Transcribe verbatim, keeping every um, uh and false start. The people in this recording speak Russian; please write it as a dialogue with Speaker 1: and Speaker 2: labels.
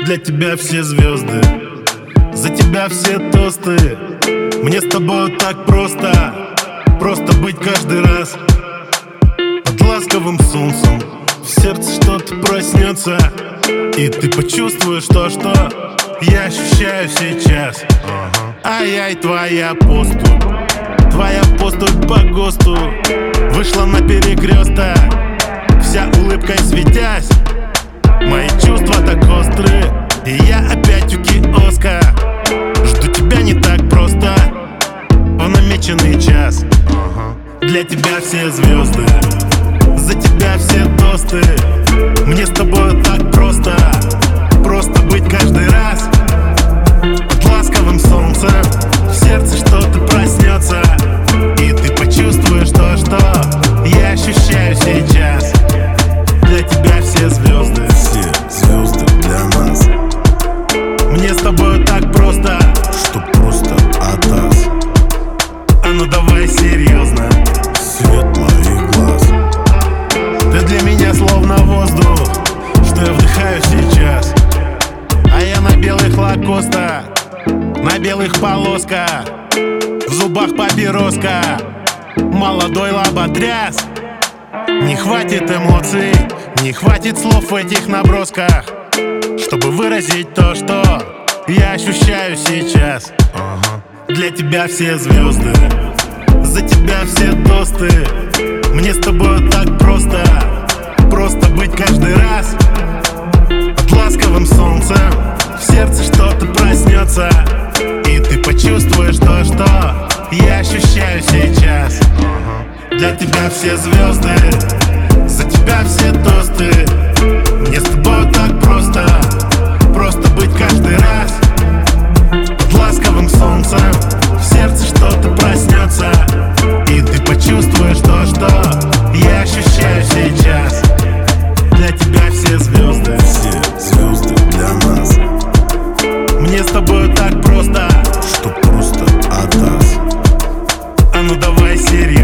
Speaker 1: Для тебя все звезды, за тебя все тосты. Мне с тобой так просто, просто быть каждый раз. Под ласковым солнцем в сердце что-то проснется, и ты почувствуешь то, что я ощущаю сейчас. Ай-яй, твоя поступь, твоя поступь по ГОСТу вышла на перекресток, вся улыбкой светясь. Мои чувства так острые, и я опять у киоска. Жду тебя не так просто в намеченный час. Для тебя все звезды, за тебя все тосты. Мне с тобой так просто, просто быть каждый раз. Под ласковым солнцем в сердце что-то проснется, и ты почувствуешь то, что я ощущаю сейчас. Для тебя все звезды,
Speaker 2: все звезды для нас.
Speaker 1: Мне с тобой так просто,
Speaker 2: что просто от нас.
Speaker 1: А ну давай серьезно,
Speaker 2: свет моих глаз.
Speaker 1: ты для меня словно воздух, что я вдыхаю сейчас. А я на белых лакоста, на белых полосках, в зубах папироска, молодой лоботряс. Не хватит эмоций, не хватит слов в этих набросках, чтобы выразить то, что я ощущаю сейчас. Для тебя все звезды, за тебя все тосты. Мне с тобой так просто, просто быть каждый раз. Под ласковым солнцем в сердце что-то проснется, и ты почувствуешь то, что я ощущаю сейчас. Для тебя все звезды, за тебя все тосты. Мне с тобой так просто, просто быть каждый раз. Под ласковым солнцем в сердце что-то проснется, и ты почувствуешь то, что я ощущаю сейчас. Для тебя все звезды,
Speaker 2: все звезды для нас.
Speaker 1: мне с тобой так просто,
Speaker 2: что просто от нас.
Speaker 1: а ну давай серьезно.